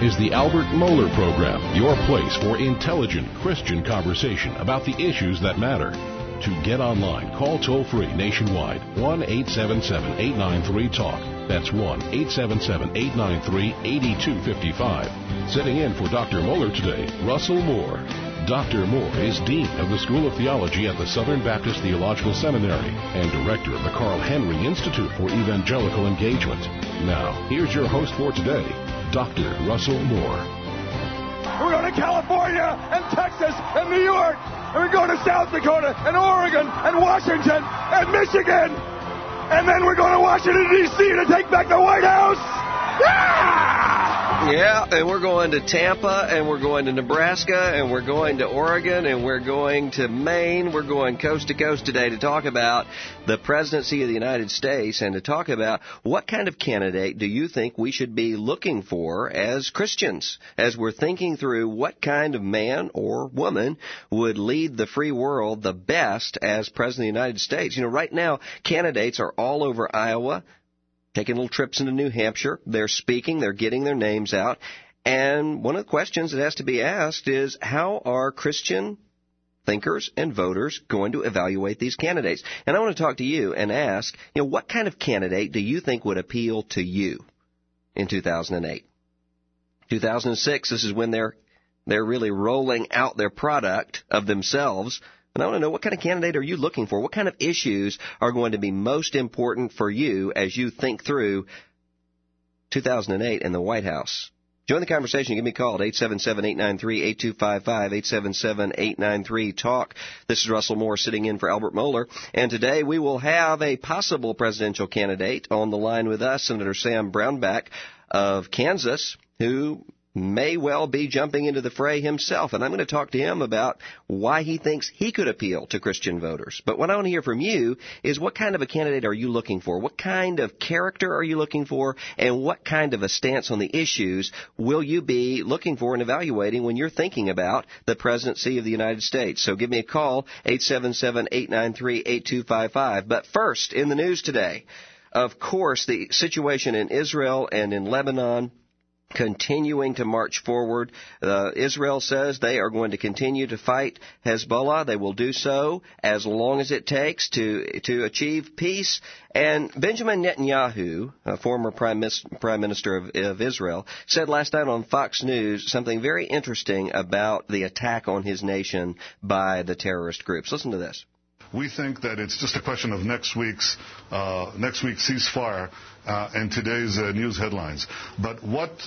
is the Albert Mohler Program, your place for intelligent Christian conversation about the issues that matter. To get online, call toll-free nationwide, 1-877-893-TALK. That's 1-877-893-8255. Sitting in for Dr. Mohler today, Russell Moore. Dr. Moore is Dean of the School of Theology at the Southern Baptist Theological Seminary and Director of the Carl Henry Institute for Evangelical Engagement. Now, here's your host for today, Dr. Russell Moore. We're going to California and Texas and New York, and we're going to South Dakota and Oregon and Washington and Michigan, and then we're going to Washington, D.C. to take back the White House. Yeah, and we're going to Tampa, and we're going to Nebraska, and we're going to Oregon, and we're going to Maine. We're going coast to coast today to talk about the presidency of the United States and to talk about what kind of candidate do you think we should be looking for as Christians, as we're thinking through what kind of man or woman would lead the free world the best as president of the United States. You know, right now, candidates are all over Iowa, taking little trips into New Hampshire. They're speaking. They're getting their names out. And one of the questions that has to be asked is, how are Christian thinkers and voters going to evaluate these candidates? And I want to talk to you and ask, what kind of candidate do you think would appeal to you in 2008? 2006, this is when they're really rolling out their product of themselves. And I want to know, what kind of candidate are you looking for? What kind of issues are going to be most important for you as you think through 2008 and the White House? Join the conversation. Give me a call at 877-893-8255, 877-893-TALK. This is Russell Moore sitting in for Albert Mohler. And today we will have a possible presidential candidate on the line with us, Senator Sam Brownback of Kansas, who may well be jumping into the fray himself. And I'm going to talk to him about why he thinks he could appeal to Christian voters. But what I want to hear from you is, what kind of a candidate are you looking for? What kind of character are you looking for? And what kind of a stance on the issues will you be looking for and evaluating when you're thinking about the presidency of the United States? So give me a call, 877-893-8255. But first, in the news today, of course, the situation in Israel and in Lebanon continuing to march forward. Israel says they are going to continue to fight Hezbollah. They will do so as long as it takes to achieve peace. And Benjamin Netanyahu, a former prime minister of Israel, said last night on Fox News something very interesting about the attack on his nation by the terrorist groups. Listen to this. We think that it's just a question of next week's ceasefire and today's news headlines. But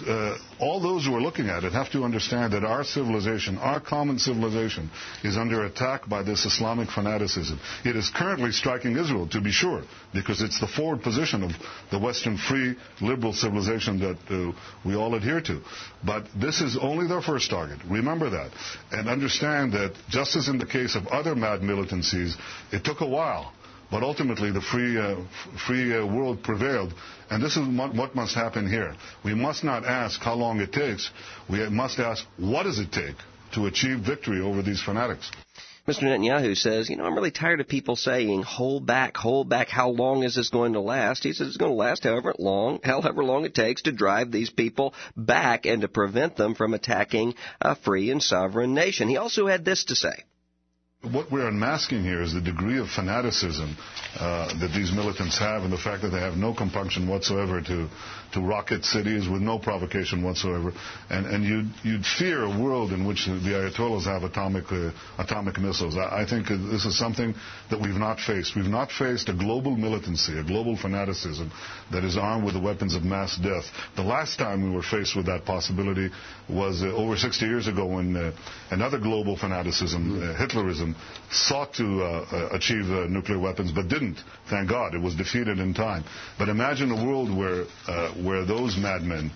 all those who are looking at it have to understand that our civilization, our common civilization, is under attack by this Islamic fanaticism. It is currently striking Israel, to be sure, because it's the forward position of the Western free liberal civilization that we all adhere to. But this is only their first target. Remember that. And understand that, just as in the case of other mad militancies, it took a while. But ultimately, the free world prevailed. And this is what must happen here. We must not ask how long it takes. We must ask, what does it take to achieve victory over these fanatics? Mr. Netanyahu says, I'm really tired of people saying, hold back, how long is this going to last? He says it's going to last however long it takes to drive these people back and to prevent them from attacking a free and sovereign nation. He also had this to say. What we're unmasking here is the degree of fanaticism that these militants have, and the fact that they have no compunction whatsoever to rocket cities with no provocation whatsoever. And you'd fear a world in which the Ayatollahs have atomic missiles. I think this is something that we've not faced. We've not faced a global militancy, a global fanaticism that is armed with the weapons of mass death. The last time we were faced with that possibility was over 60 years ago, when another global fanaticism, Hitlerism, sought to achieve nuclear weapons, but didn't. Thank God, it was defeated in time. But imagine a world where those madmen,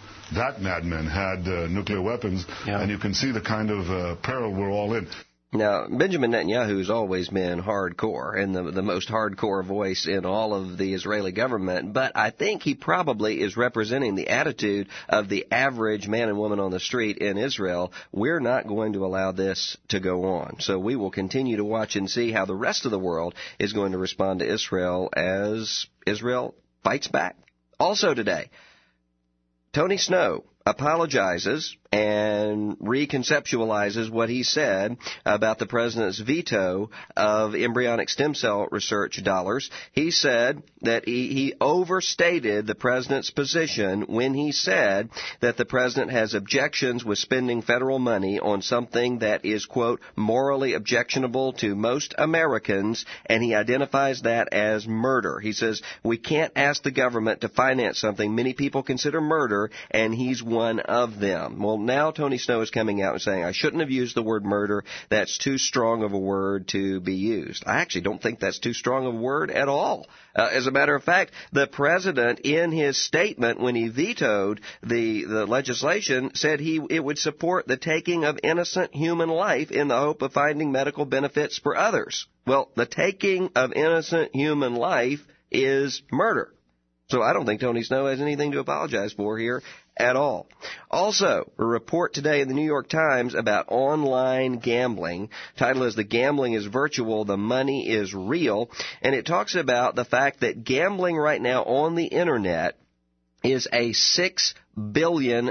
had nuclear weapons, and you can see the kind of peril we're all in. Now, Benjamin Netanyahu has always been hardcore and the most hardcore voice in all of the Israeli government, but I think he probably is representing the attitude of the average man and woman on the street in Israel. We're not going to allow this to go on. So we will continue to watch and see how the rest of the world is going to respond to Israel as Israel fights back. Also today, Tony Snow apologizes and reconceptualizes what he said about the president's veto of embryonic stem cell research dollars. He said that he overstated the president's position when he said that the president has objections with spending federal money on something that is, quote, morally objectionable to most Americans, and he identifies that as murder. He says, we can't ask the government to finance something many people consider murder, and he's one of them. Well, now Tony Snow is coming out and saying, I shouldn't have used the word murder. That's too strong of a word to be used. I actually don't think that's too strong of a word at all. As a matter of fact, the president, in his statement when he vetoed the legislation, said it would support the taking of innocent human life in the hope of finding medical benefits for others. Well, the taking of innocent human life is murder. So I don't think Tony Snow has anything to apologize for here at all. Also, a report today in the New York Times about online gambling. Title is The Gambling is Virtual, the Money is Real. And it talks about the fact that gambling right now on the Internet is a $6 billion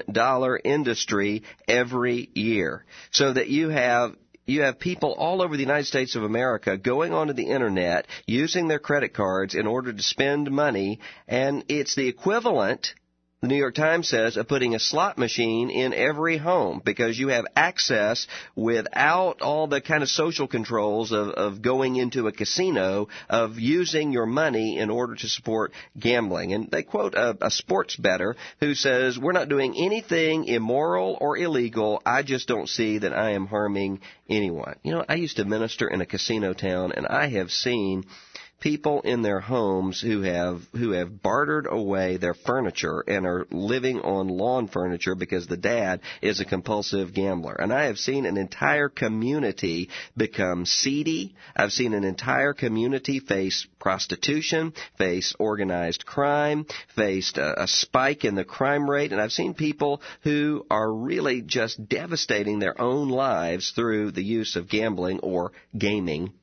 industry every year. So that you have people all over the United States of America going onto the Internet, using their credit cards in order to spend money, and it's the equivalent, the New York Times says, of putting a slot machine in every home, because you have access without all the kind of social controls of going into a casino, of using your money in order to support gambling. And they quote a sports bettor who says, we're not doing anything immoral or illegal. I just don't see that I am harming anyone. You know, I used to minister in a casino town, and I have seen people in their homes who have bartered away their furniture and are living on lawn furniture because the dad is a compulsive gambler. And I have seen an entire community become seedy. I've seen an entire community face prostitution, face organized crime, faced a spike in the crime rate, and I've seen people who are really just devastating their own lives through the use of gambling or gaming.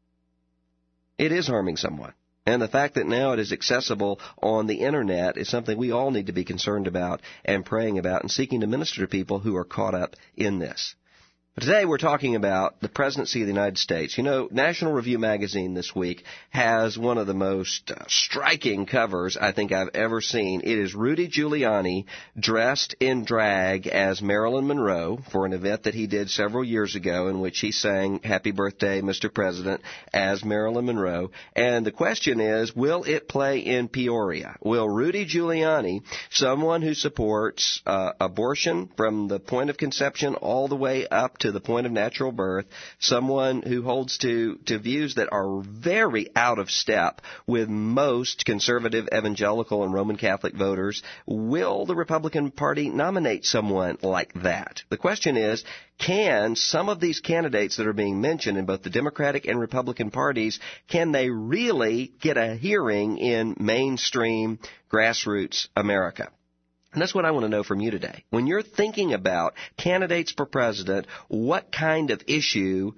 It is harming someone. And the fact that now it is accessible on the Internet is something we all need to be concerned about and praying about and seeking to minister to people who are caught up in this. But today we're talking about the presidency of the United States. You know, National Review magazine this week has one of the most striking covers I think I've ever seen. It is Rudy Giuliani dressed in drag as Marilyn Monroe for an event that he did several years ago in which he sang Happy Birthday, Mr. President, as Marilyn Monroe. And the question is, will it play in Peoria? Will Rudy Giuliani, someone who supports abortion from the point of conception all the way up to the point of natural birth, someone who holds to views that are very out of step with most conservative evangelical and Roman Catholic voters, will the Republican Party nominate someone like that? The question is, can some of these candidates that are being mentioned in both the Democratic and Republican parties, can they really get a hearing in mainstream grassroots America? And that's what I want to know from you today. When you're thinking about candidates for president, what kind of issue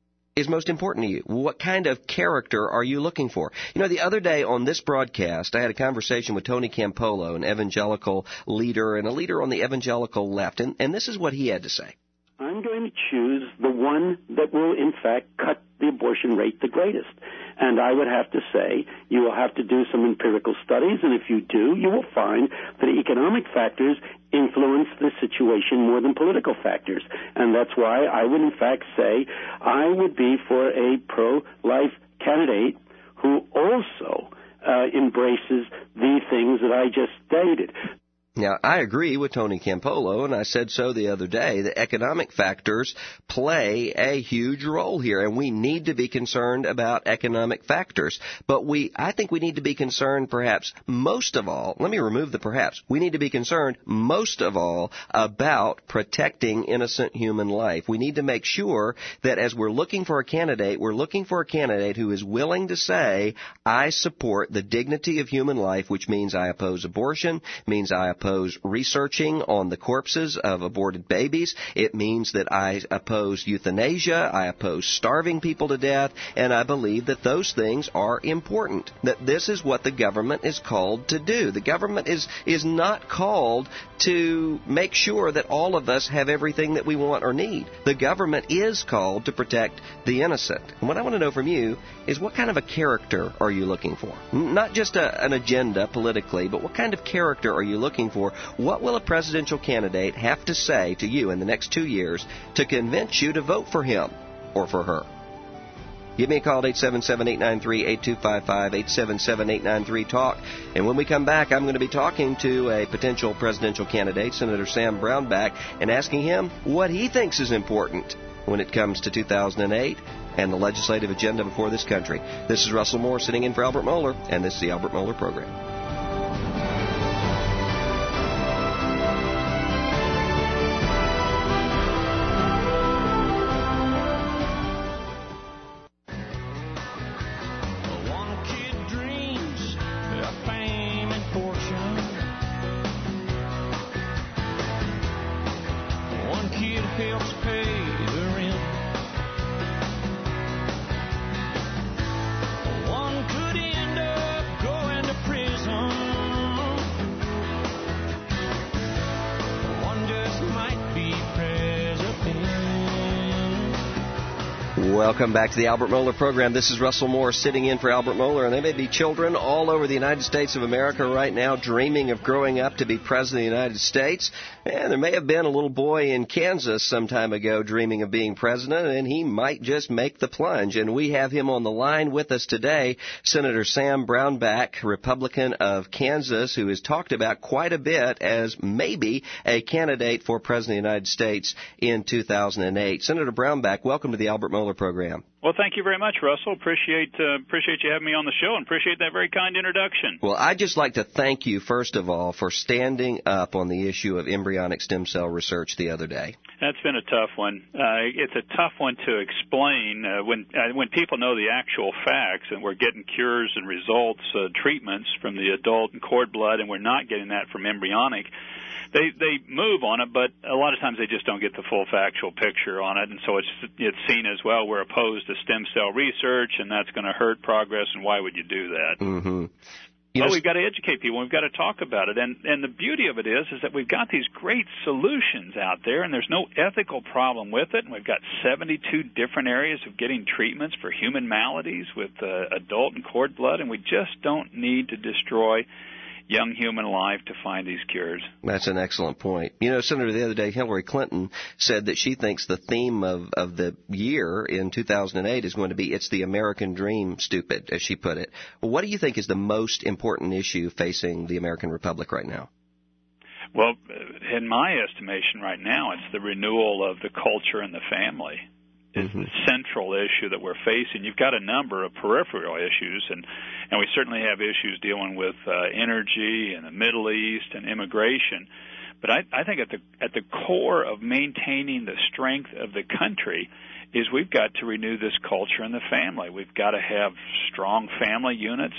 is most important to you? What kind of character are you looking for? You know, the other day on this broadcast, I had a conversation with Tony Campolo, an evangelical leader and a leader on the evangelical left, and this is what he had to say. I'm going to choose the one that will, in fact, cut the abortion rate the greatest. And I would have to say you will have to do some empirical studies, and if you do, you will find that economic factors influence the situation more than political factors. And that's why I would, in fact, say I would be for a pro-life candidate who also embraces the things that I just stated. Now, I agree with Tony Campolo, and I said so the other day, that economic factors play a huge role here, and we need to be concerned about economic factors. But I think we need to be concerned perhaps most of all, let me remove the perhaps, we need to be concerned most of all about protecting innocent human life. We need to make sure that as we're looking for a candidate, we're looking for a candidate who is willing to say, I support the dignity of human life, which means I oppose abortion, means I oppose oppose researching on the corpses of aborted babies. It means that I oppose euthanasia. I oppose starving people to death. And I believe that those things are important, that this is what the government is called to do. The government is not called to make sure that all of us have everything that we want or need. The government is called to protect the innocent. And what I want to know from you is, what kind of a character are you looking for? Not just an agenda politically, but what kind of character are you looking for? What will a presidential candidate have to say to you in the next 2 years to convince you to vote for him or for her? Give me a call at 877-893-8255, 877-893-TALK. And when we come back, I'm going to be talking to a potential presidential candidate, Senator Sam Brownback, and asking him what he thinks is important when it comes to 2008 and the legislative agenda before this country. This is Russell Moore sitting in for Albert Mohler, and this is the Albert Mohler Program. Welcome back to the Albert Mohler Program. This is Russell Moore sitting in for Albert Mohler, and there may be children all over the United States of America right now dreaming of growing up to be President of the United States. And there may have been a little boy in Kansas some time ago dreaming of being president, and he might just make the plunge. And we have him on the line with us today, Senator Sam Brownback, Republican of Kansas, who is talked about quite a bit as maybe a candidate for President of the United States in 2008. Senator Brownback, welcome to the Albert Mohler Program. Well, thank you very much, Russell. Appreciate you having me on the show, and appreciate that very kind introduction. Well, I'd just like to thank you, first of all, for standing up on the issue of embryonic stem cell research the other day. That's been a tough one. It's a tough one to explain when people know the actual facts, and we're getting cures and results, treatments from the adult and cord blood, and we're not getting that from embryonic. They move on it, but a lot of times they just don't get the full factual picture on it, and so it's seen as, well, we're opposed to stem cell research, and that's going to hurt progress, and why would you do that? Mm-hmm. Well, we've got to educate people. We've got to talk about it. And the beauty of it is that we've got these great solutions out there, and there's no ethical problem with it. And we've got 72 different areas of getting treatments for human maladies with adult and cord blood, and we just don't need to destroy young human life to find these cures. That's an excellent point. You know, Senator, the other day, Hillary Clinton said that she thinks the theme of the year in 2008 is going to be "It's the American Dream, Stupid," as she put it. What do you think is the most important issue facing the American Republic right now? Well, in my estimation right now, it's the renewal of the culture and the family. Is the central issue that we're facing. You've got a number of peripheral issues, and we certainly have issues dealing with energy and the Middle East and immigration. But I think at the core of maintaining the strength of the country is we've got to renew this culture in the family. We've got to have strong family units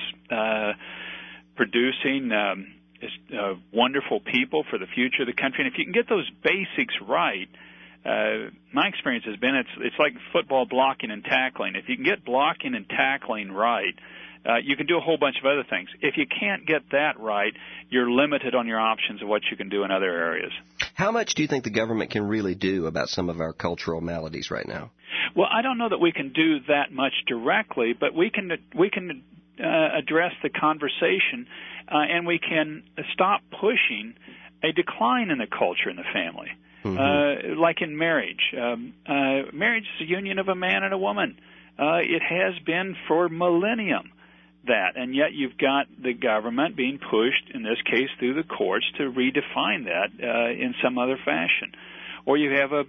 producing wonderful people for the future of the country. And if you can get those basics right, my experience has been it's like football blocking and tackling. If you can get blocking and tackling right, you can do a whole bunch of other things. If you can't get that right, you're limited on your options of what you can do in other areas. How much do you think the government can really do about some of our cultural maladies right now? Well, I don't know that we can do that much directly, but we can address the conversation, and we can stop pushing a decline in the culture in the family. Like in marriage. Marriage is a union of a man and a woman. It has been for millennium that, and yet you've got the government being pushed, in this case through the courts, to redefine that in some other fashion. Or you have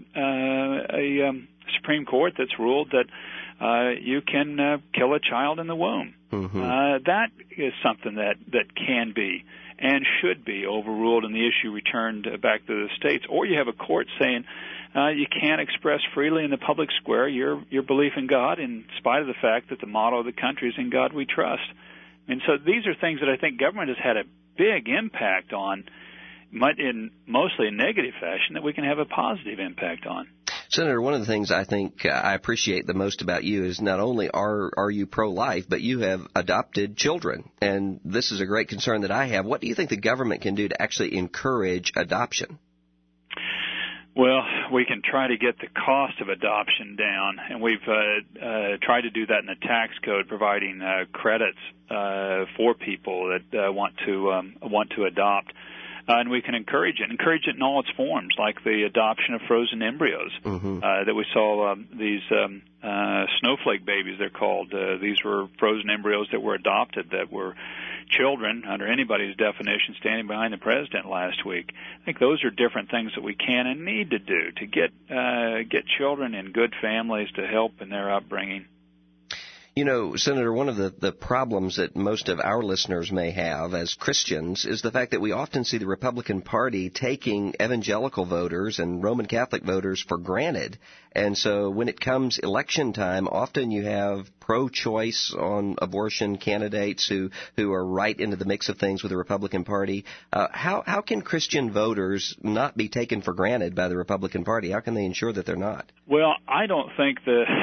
a Supreme Court that's ruled that you can kill a child in the womb. That is something that can be and should be overruled and the issue returned back to the states. Or you have a court saying you can't express freely in the public square your belief in God, in spite of the fact that the motto of the country is "In God We Trust." And so these are things that I think government has had a big impact on in mostly a negative fashion that we can have a positive impact on. Senator, one of the things I think I appreciate the most about you is not only are you pro-life, but you have adopted children. And this is a great concern that I have. What do you think the government can do to actually encourage adoption? Well, we can try to get the cost of adoption down, and we've tried to do that in the tax code, providing credits for people that want to adopt. And we can encourage it in all its forms, like the adoption of frozen embryos that we saw. These snowflake babies, they're called. These were frozen embryos that were adopted, that were children, under anybody's definition, standing behind the president last week. I think those are different things that we can and need to do to get children in good families to help in their upbringing. You know, Senator, one of the problems that most of our listeners may have as Christians is the fact that we often see the Republican Party taking evangelical voters and Roman Catholic voters for granted. And so when it comes election time, often you have pro-choice on abortion candidates who are right into the mix of things with the Republican Party. How can Christian voters not be taken for granted by the Republican Party? How can they ensure that they're not? Well, I don't think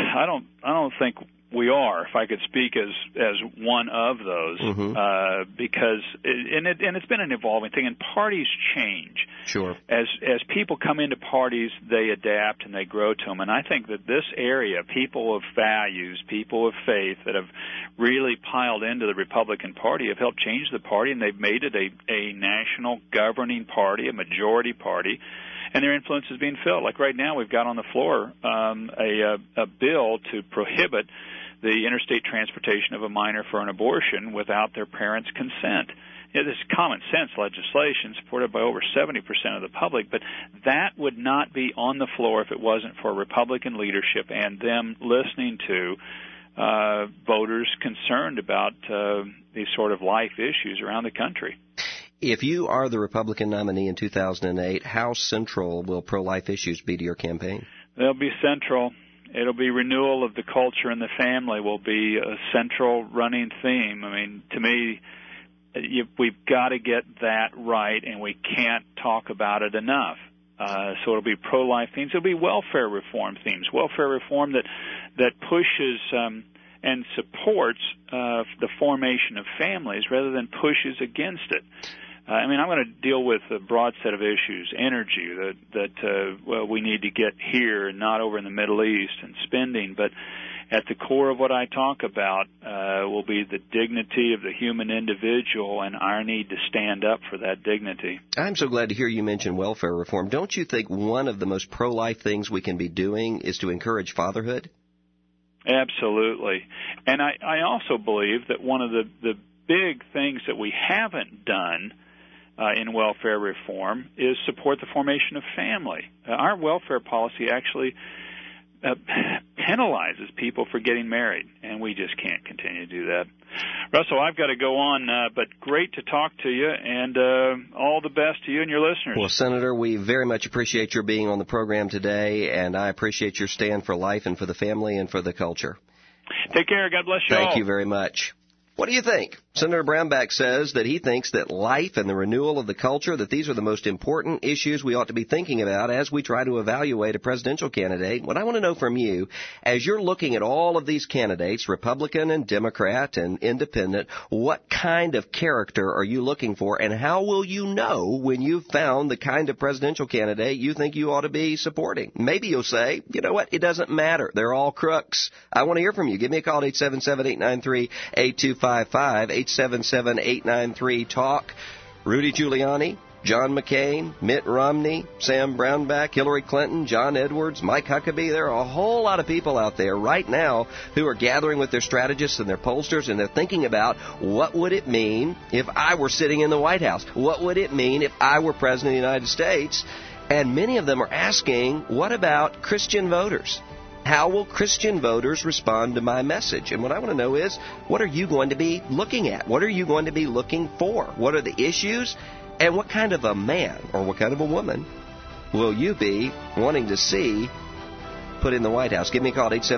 we are, if I could speak as one of those, because it's been an evolving thing, and parties change. Sure. As people come into parties, they adapt and they grow to them. And I think that this area, people of values, people of faith that have really piled into the Republican Party have helped change the party, and they've made it a national governing party, a majority party. And their influence is being felt. Like right now, we've got on the floor a bill to prohibit the interstate transportation of a minor for an abortion without their parents' consent. This is common sense legislation supported by over 70% of the public, but that would not be on the floor if it wasn't for Republican leadership and them listening to voters concerned about these sort of life issues around the country. If you are the Republican nominee in 2008, how central will pro-life issues be to your campaign? They'll be central. It'll be renewal of the culture and the family will be a central running theme. I mean, to me, we've got to get that right, and we can't talk about it enough. So it'll be pro-life themes. It'll be welfare reform themes, welfare reform that pushes and supports the formation of families rather than pushes against it. I mean, I'm going to deal with a broad set of issues, energy that we need to get here and not over in the Middle East, and spending. But at the core of what I talk about will be the dignity of the human individual and our need to stand up for that dignity. I'm so glad to hear you mention welfare reform. Don't you think one of the most pro-life things we can be doing is to encourage fatherhood? Absolutely. And I also believe that one of the big things that we haven't done in welfare reform is support the formation of family. Our welfare policy actually penalizes people for getting married, and we just can't continue to do that. Russell, I've got to go on, but great to talk to you, and all the best to you and your listeners. Well, Senator, we very much appreciate your being on the program today, and I appreciate your stand for life and for the family and for the culture. Take care. God bless you all. Thank you very much. What do you think? Senator Brownback says that he thinks that life and the renewal of the culture, that these are the most important issues we ought to be thinking about as we try to evaluate a presidential candidate. What I want to know from you, as you're looking at all of these candidates, Republican and Democrat and Independent, what kind of character are you looking for, and how will you know when you've found the kind of presidential candidate you think you ought to be supporting? Maybe you'll say, you know what, it doesn't matter. They're all crooks. I want to hear from you. Give me a call at 877-893-8255, 877-893-TALK. Rudy Giuliani, John McCain, Mitt Romney, Sam Brownback, Hillary Clinton, John Edwards, Mike Huckabee. There are a whole lot of people out there right now who are gathering with their strategists and their pollsters, and they're thinking about what would it mean if I were sitting in the White House? What would it mean if I were president of the United States? And many of them are asking, what about Christian voters? How will Christian voters respond to my message? And what I want to know is, what are you going to be looking at? What are you going to be looking for? What are the issues? And what kind of a man or what kind of a woman will you be wanting to see put in the White House? Give me a call at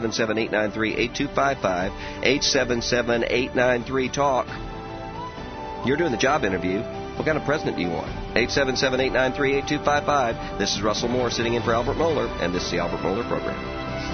877-893-8255, 877-893-TALK. You're doing the job interview. What kind of president do you want? 877-893-8255. This is Russell Moore sitting in for Albert Mohler, and this is the Albert Mohler Program.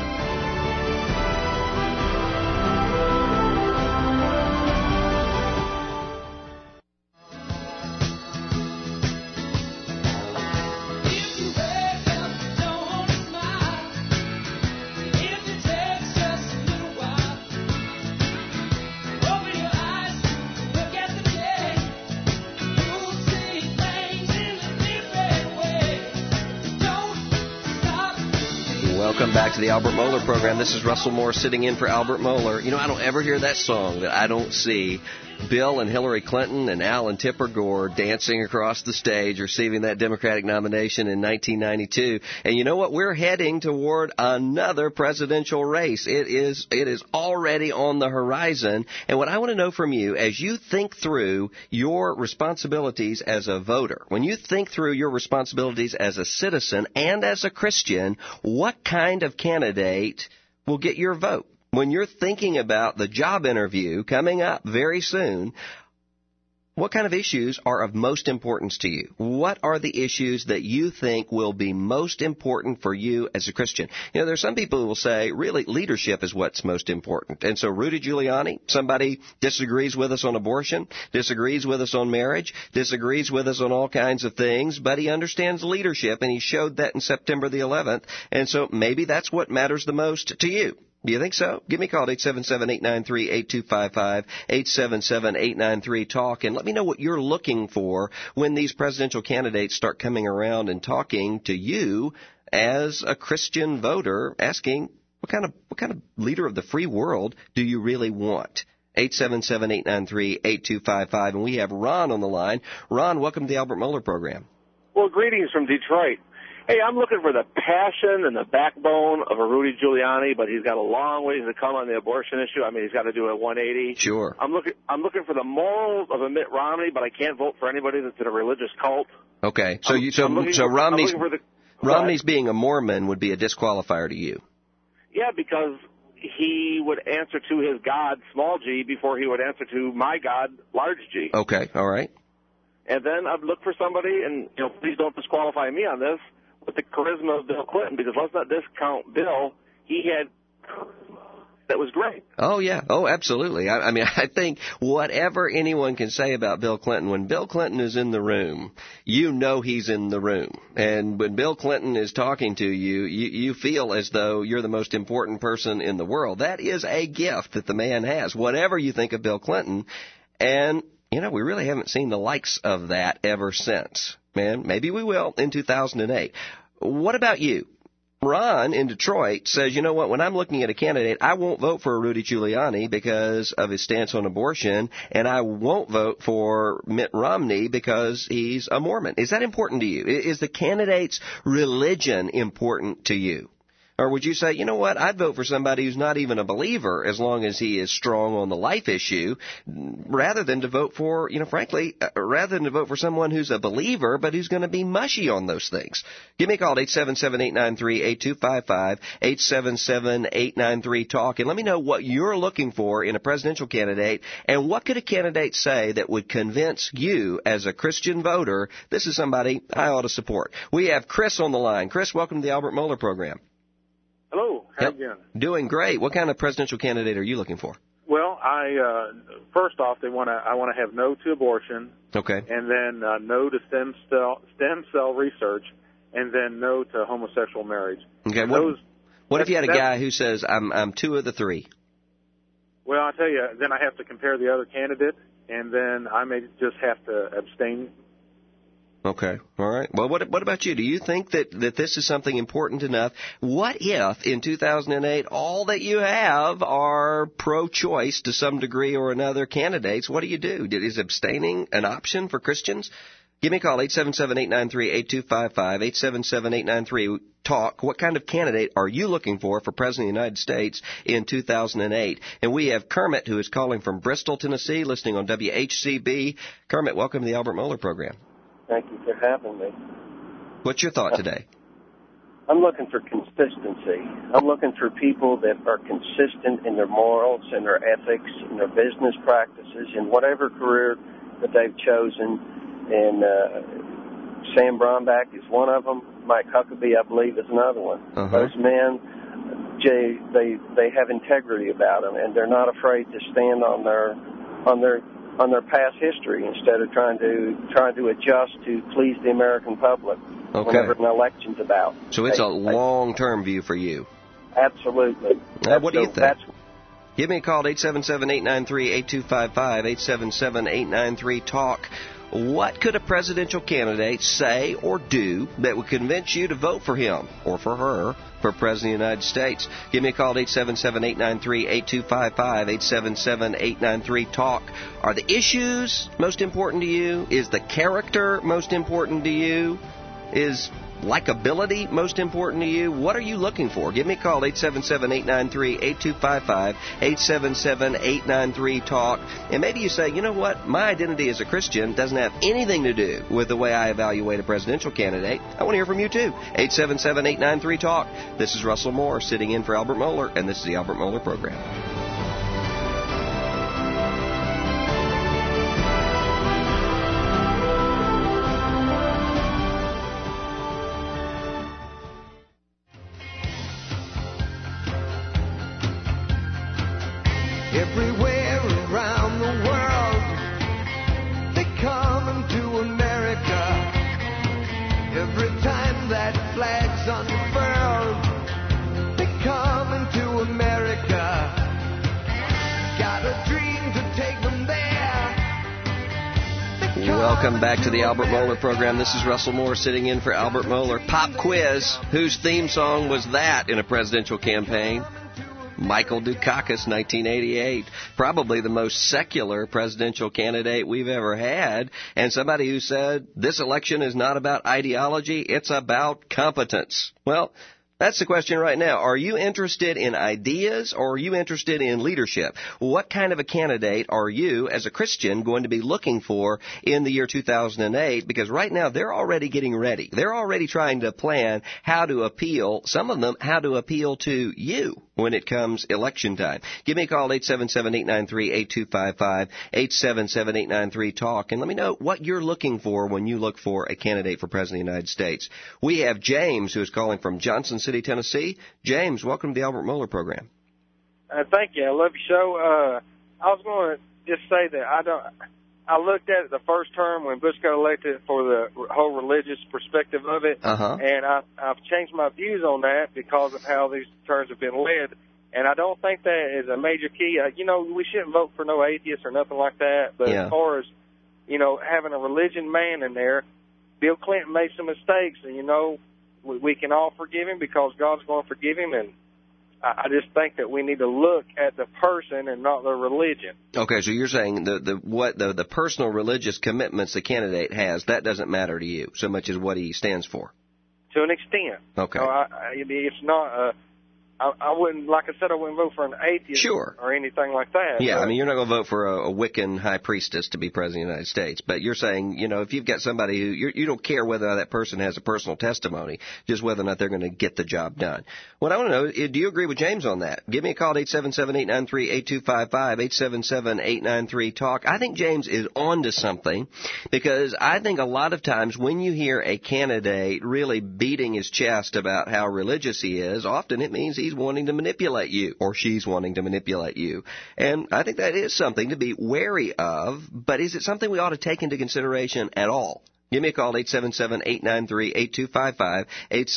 To the Albert Mohler Program. This is Russell Moore sitting in for Albert Mohler. You know, I don't ever hear that song that I don't see Bill and Hillary Clinton and Al and Tipper Gore dancing across the stage receiving that Democratic nomination in 1992. And you know what? We're heading toward another presidential race. It is already on the horizon. And what I want to know from you, as you think through your responsibilities as a voter, when you think through your responsibilities as a citizen and as a Christian, what kind of candidate will get your vote? When you're thinking about the job interview coming up very soon, what kind of issues are of most importance to you? What are the issues that you think will be most important for you as a Christian? You know, there's some people who will say, really, leadership is what's most important. And so Rudy Giuliani, somebody disagrees with us on abortion, disagrees with us on marriage, disagrees with us on all kinds of things, but he understands leadership, and he showed that in September the 11th. And so maybe that's what matters the most to you. Do you think so? Give me a call at 877-893-8255, 877-893-TALK, and let me know what you're looking for when these presidential candidates start coming around and talking to you as a Christian voter, asking what kind of leader of the free world do you really want? 877-893-8255, and we have Ron on the line. Ron, welcome to the Albert Mohler Program. Well, greetings from Detroit. Hey, I'm looking for the passion and the backbone of a Rudy Giuliani, but he's got a long ways to come on the abortion issue. I mean, he's got to do a 180. Sure. I'm looking for the morals of a Mitt Romney, but I can't vote for anybody that's in a religious cult. Okay. So Romney's being a Mormon would be a disqualifier to you. Yeah, because he would answer to his God, small g, before he would answer to my God, large G. Okay. All right. And then I'd look for somebody, and please don't disqualify me on this, with the charisma of Bill Clinton, because let's not discount Bill. He had charisma that was great. Oh, yeah. Oh, absolutely. I mean, I think whatever anyone can say about Bill Clinton, when Bill Clinton is in the room, you know he's in the room. And when Bill Clinton is talking to you, you feel as though you're the most important person in the world. That is a gift that the man has, whatever you think of Bill Clinton. And, we really haven't seen the likes of that ever since. Man, maybe we will in 2008. What about you? Ron in Detroit says, you know what, when I'm looking at a candidate, I won't vote for Rudy Giuliani because of his stance on abortion, and I won't vote for Mitt Romney because he's a Mormon. Is that important to you? Is the candidate's religion important to you? Or would you say, you know what, I'd vote for somebody who's not even a believer as long as he is strong on the life issue, rather than to vote for, rather than to vote for someone who's a believer but who's going to be mushy on those things. Give me a call at 877-893-8255, 877-893-TALK, and let me know what you're looking for in a presidential candidate, and what could a candidate say that would convince you as a Christian voter, this is somebody I ought to support. We have Chris on the line. Chris, welcome to the Albert Mohler Program. Hello, how you doing? Doing great. What kind of presidential candidate are you looking for? Well, first off, I want to have no to abortion. Okay. And then no to stem cell research, and then no to homosexual marriage. Okay. What if you had a guy who says I'm two of the three? Well, I tell you, then I have to compare the other candidate, and then I may just have to abstain. Okay. All right. Well, what about you? Do you think that this is something important enough? What if in 2008 all that you have are pro-choice to some degree or another candidates? What do you do? Is abstaining an option for Christians? Give me a call, 877-893-8255, 877-893-TALK. What kind of candidate are you looking for President of the United States in 2008? And we have Kermit, who is calling from Bristol, Tennessee, listening on WHCB. Kermit, welcome to the Albert Mohler Program. Thank you for having me. What's your thought today? I'm looking for consistency. I'm looking for people that are consistent in their morals and their ethics and their business practices in whatever career that they've chosen. and Sam Brownback is one of them. Mike Huckabee, I believe, is another one. Those men, Jay, they have integrity about them, and they're not afraid to stand on their past history instead of trying to adjust to please the American public whenever an election's about. So it's a long-term view for you. Absolutely. What do you think? Give me a call at 877-893-8255, 877-893-TALK. What could a presidential candidate say or do that would convince you to vote for him or for her for President of the United States? Give me a call at 877-893-8255, 877-893-TALK. Are the issues most important to you? Is the character most important to you? Is likability most important to you? What are you looking for? Give me a call, 877-893-8255, 877-893-TALK. And maybe you say, you know what, my identity as a Christian doesn't have anything to do with the way I evaluate a presidential candidate. I want to hear from you too. 877-893-TALK. This is Russell Moore sitting in for Albert Mohler, and this is the Albert Mohler Program. Everywhere around the world, they come into America. Every time that flag's unfurled, they come into America. Got a dream to take them there. Welcome back to the Albert Mohler Program. This is Russell Moore sitting in for Albert Mohler. Pop quiz. Whose theme song was that in a presidential campaign? Michael Dukakis, 1988. Probably the most secular presidential candidate we've ever had, and somebody who said this election is not about ideology, it's about competence. Well, that's the question right now. Are you interested in ideas or are you interested in leadership? What kind of a candidate are you, as a Christian, going to be looking for in the year 2008? Because right now they're already getting ready. They're already trying to plan how to appeal, some of them, how to appeal to you when it comes election time. Give me a call, 877-893-8255, 877-893-TALK, and let me know what you're looking for when you look for a candidate for President of the United States. We have James, who is calling from Johnson City, Tennessee. James, welcome to the Albert Mohler Program. Thank you. I love your show. I was going to just say that I looked at it the first term when Bush got elected for the whole religious perspective of it, and I've changed my views on that because of how these terms have been led, and I don't think that is a major key. We shouldn't vote for no atheists or nothing like that, but as far as, having a religion man in there, Bill Clinton made some mistakes, and, we can all forgive him because God's going to forgive him, and I just think that we need to look at the person and not the religion. Okay, so you're saying the personal religious commitments the candidate has, that doesn't matter to you so much as what he stands for? To an extent. Okay. It's not I wouldn't, like I said, I wouldn't vote for an atheist or anything like that. Yeah, I mean, you're not going to vote for a Wiccan high priestess to be president of the United States. But you're saying, if you've got somebody who you don't care whether that person has a personal testimony, just whether or not they're going to get the job done. What I want to know, do you agree with James on that? Give me a call at 877-893-8255, 877-893-TALK. I think James is on to something, because I think a lot of times when you hear a candidate really beating his chest about how religious he is, often it means he's wanting to manipulate you, or she's wanting to manipulate you. And I think that is something to be wary of, but is it something we ought to take into consideration at all? Give me a call, 877-893-8255,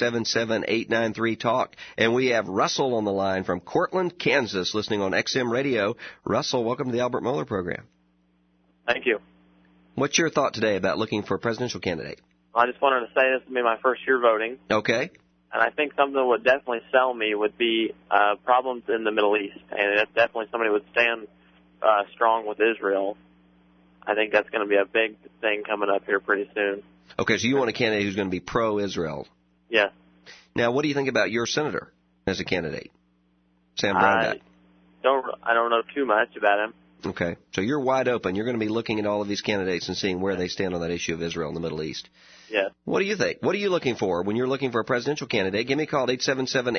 877-893-TALK. And we have Russell on the line from Cortland, Kansas, listening on XM Radio. Russell, welcome to the Albert Mohler Program. Thank you. What's your thought today about looking for a presidential candidate? I just wanted to say this will be my first year voting. Okay. And I think something that would definitely sell me would be problems in the Middle East. And if definitely somebody would stand strong with Israel, I think that's going to be a big thing coming up here pretty soon. Okay, so you want a candidate who's going to be pro-Israel. Yeah. Now, what do you think about your senator as a candidate, Sam Brownback? I don't know too much about him. Okay. So you're wide open. You're going to be looking at all of these candidates and seeing where they stand on that issue of Israel in the Middle East. Yeah. What do you think? What are you looking for when you're looking for a presidential candidate? Give me a call at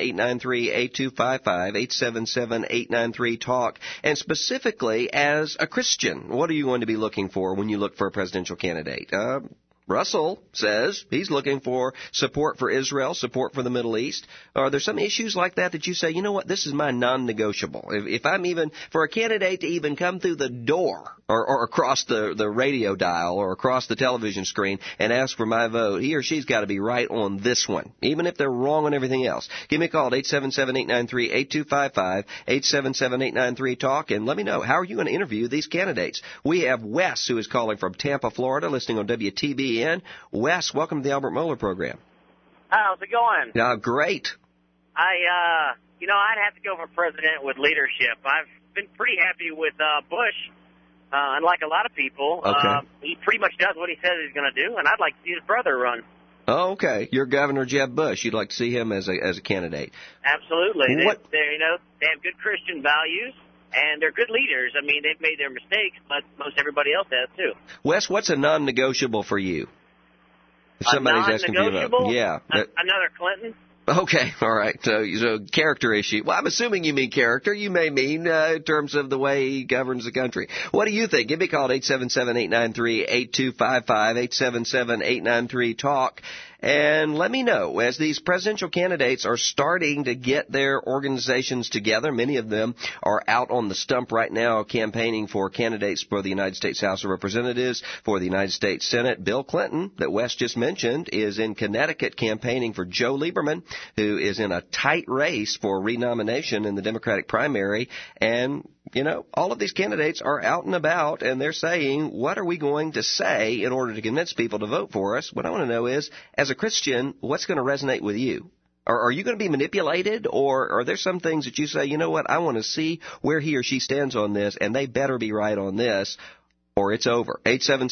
877-893-8255, 877-893-TALK. And specifically, as a Christian, what are you going to be looking for when you look for a presidential candidate? Russell says he's looking for support for Israel, support for the Middle East. Are there some issues like that you say, you know what, this is my non-negotiable? If I'm even, for a candidate to even come through the door or across the radio dial or across the television screen and ask for my vote, he or she's got to be right on this one, even if they're wrong on everything else. Give me a call at 877-893-8255, 877-893-TALK, and let me know, how are you going to interview these candidates? We have Wes, who is calling from Tampa, Florida, listening on WTBN. Wes, welcome to the Albert Mohler program. How's it going? Great. I'd have to go for president with leadership. I've been pretty happy with Bush, unlike a lot of people. Okay. He pretty much does what he says he's going to do, and I'd like to see his brother run. Oh, okay. You're Governor Jeb Bush. You'd like to see him as a candidate. Absolutely. What? They have good Christian values. And they're good leaders. I mean, they've made their mistakes, but most everybody else has, too. Wes, what's a non-negotiable for you? If somebody's asking for your vote. Yeah. Another Clinton. Okay, all right. So character issue. Well, I'm assuming you mean character. You may mean in terms of the way he governs the country. What do you think? Give me a call at 877-893-8255, 877-893-TALK. And let me know, as these presidential candidates are starting to get their organizations together, many of them are out on the stump right now campaigning for candidates for the United States House of Representatives, for the United States Senate. Bill Clinton, that Wes just mentioned, is in Connecticut campaigning for Joe Lieberman, who is in a tight race for renomination in the Democratic primary. And all of these candidates are out and about, and they're saying, what are we going to say in order to convince people to vote for us? What I want to know is, as a Christian, what's going to resonate with you? Are you going to be manipulated, or are there some things that you say, you know what, I want to see where he or she stands on this, and they better be right on this, or it's over.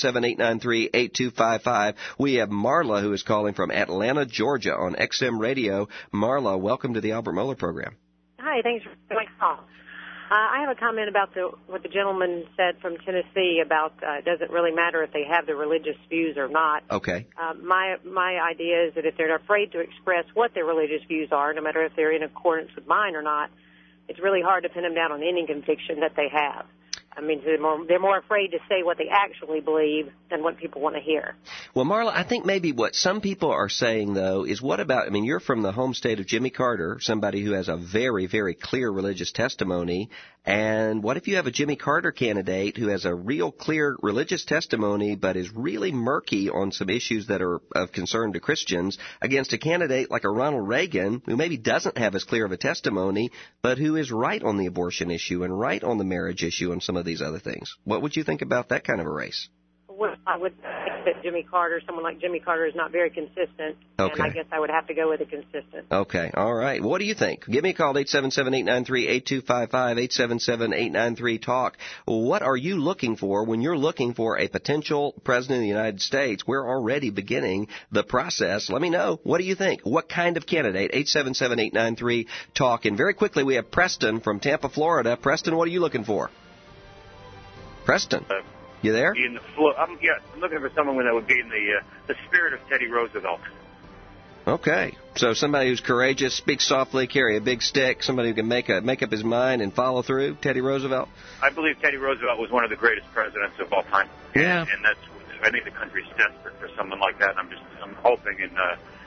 877-893-8255. We have Marla, who is calling from Atlanta, Georgia, on XM Radio. Marla, welcome to the Albert Mohler program. Hi, thanks for my call. I have a comment about what the gentleman said from Tennessee about it doesn't really matter if they have the religious views or not. Okay. My idea is that if they're afraid to express what their religious views are, no matter if they're in accordance with mine or not, it's really hard to pin them down on any conviction that they have. I mean, they're more afraid to say what they actually believe than what people want to hear. Well, Marla, I think maybe what some people are saying, though, is what about, you're from the home state of Jimmy Carter, somebody who has a very, very clear religious testimony. And what if you have a Jimmy Carter candidate who has a real clear religious testimony but is really murky on some issues that are of concern to Christians against a candidate like a Ronald Reagan who maybe doesn't have as clear of a testimony but who is right on the abortion issue and right on the marriage issue and some of these other things? What would you think about that kind of a race? Well, I would think that someone like Jimmy Carter is not very consistent, okay. And I guess I would have to go with a consistent. Okay, all right. What do you think? Give me a call at 877-893-8255, 877-893-TALK. What are you looking for when you're looking for a potential president of the United States? We're already beginning the process. Let me know. What do you think? What kind of candidate? 877-893-TALK. And very quickly, we have Preston from Tampa, Florida. Preston, what are you looking for? Preston. You there? I'm looking for someone that would be in the spirit of Teddy Roosevelt. Okay. So somebody who's courageous, speaks softly, carry a big stick, somebody who can make up his mind and follow through, Teddy Roosevelt? I believe Teddy Roosevelt was one of the greatest presidents of all time. Yeah. And I think the country's desperate for someone like that. I'm hoping, and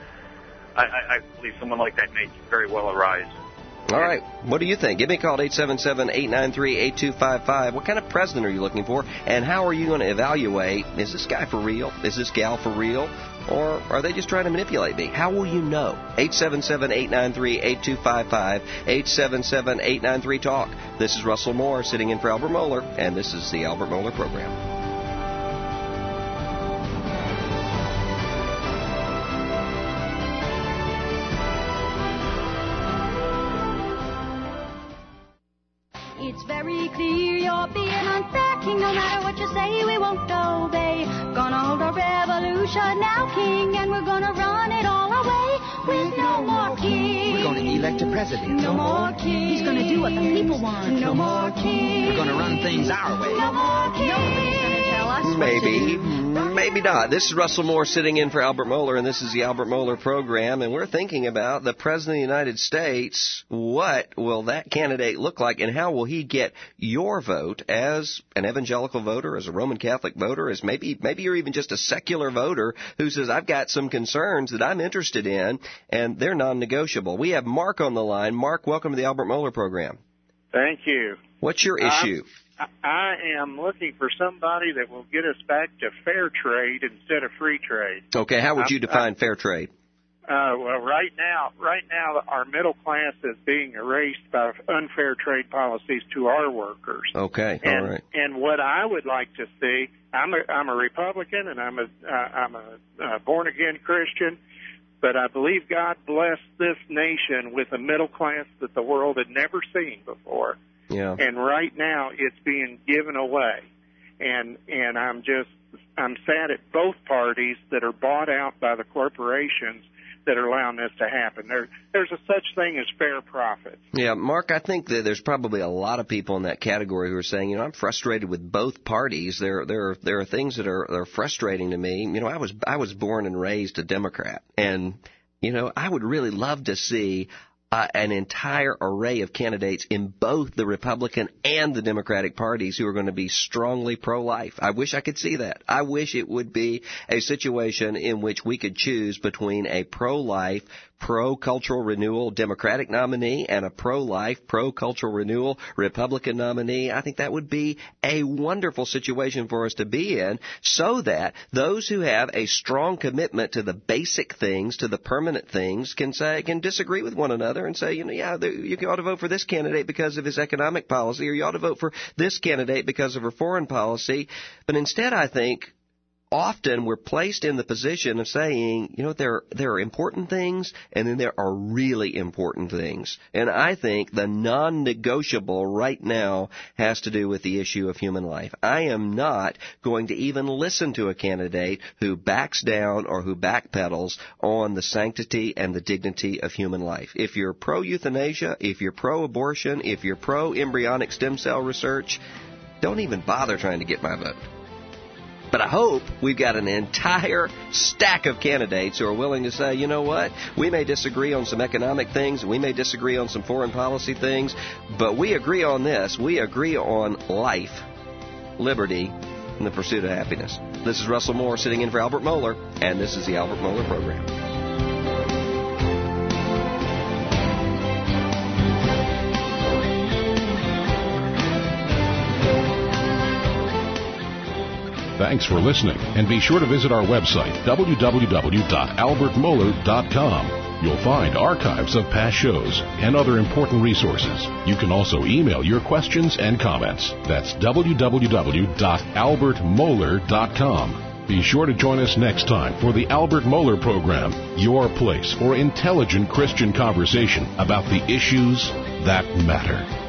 I believe someone like that may very well arise. All right. What do you think? Give me a call at 877-893-8255. What kind of president are you looking for? And how are you going to evaluate, is this guy for real? Is this gal for real? Or are they just trying to manipulate me? How will you know? 877-893-8255, 877-893-TALK. This is Russell Moore sitting in for Albert Mohler, and this is the Albert Mohler program. It's very clear you're being unfair, King. No matter what you say, we won't obey. Gonna hold a revolution now, King, and we're gonna run it all away with no more King. We're gonna elect a president. No more King. He's gonna do what the people want. No more King. We're gonna run things our way. No more King. Nobody's gonna tell us Maybe, maybe not. This is Russell Moore sitting in for Albert Mohler, and this is the Albert Mohler program, and we're thinking about the President of the United States. What will that candidate look like, and how will he get your vote as an evangelical voter, as a Roman Catholic voter, as maybe you're even just a secular voter who says, I've got some concerns that I'm interested in, and they're non-negotiable. We have Mark on the line. Mark, welcome to the Albert Mohler program. Thank you. What's your issue? I am looking for somebody that will get us back to fair trade instead of free trade. Okay, how would you define fair trade? Well, right now, our middle class is being erased by unfair trade policies to our workers. Okay, all right. And what I would like to see, I'm a Republican, and I'm a born again Christian, but I believe God blessed this nation with a middle class that the world had never seen before. Yeah. And right now it's being given away. And I'm sad at both parties that are bought out by the corporations that are allowing this to happen. There's a such thing as fair profits. Yeah, Mark, I think that there's probably a lot of people in that category who are saying, I'm frustrated with both parties. There are things that are frustrating to me. I was born and raised a Democrat, and I would really love to see an entire array of candidates in both the Republican and the Democratic parties who are going to be strongly pro-life. I wish I could see that. I wish it would be a situation in which we could choose between a pro-life, pro-cultural renewal Democratic nominee and a pro-life, pro-cultural renewal Republican nominee. I think that would be a wonderful situation for us to be in, so that those who have a strong commitment to the basic things, to the permanent things, can disagree with one another and say, you ought to vote for this candidate because of his economic policy, or you ought to vote for this candidate because of her foreign policy. But instead, I think often we're placed in the position of saying, there are important things, and then there are really important things. And I think the non-negotiable right now has to do with the issue of human life. I am not going to even listen to a candidate who backs down or who backpedals on the sanctity and the dignity of human life. If you're pro-euthanasia, if you're pro-abortion, if you're pro-embryonic stem cell research, don't even bother trying to get my vote. But I hope we've got an entire stack of candidates who are willing to say, we may disagree on some economic things, we may disagree on some foreign policy things, but we agree on this. We agree on life, liberty, and the pursuit of happiness. This is Russell Moore sitting in for Albert Mohler, and this is the Albert Mohler program. Thanks for listening, and be sure to visit our website, www.albertmohler.com. You'll find archives of past shows and other important resources. You can also email your questions and comments. That's www.albertmohler.com. Be sure to join us next time for the Albert Mohler program, your place for intelligent Christian conversation about the issues that matter.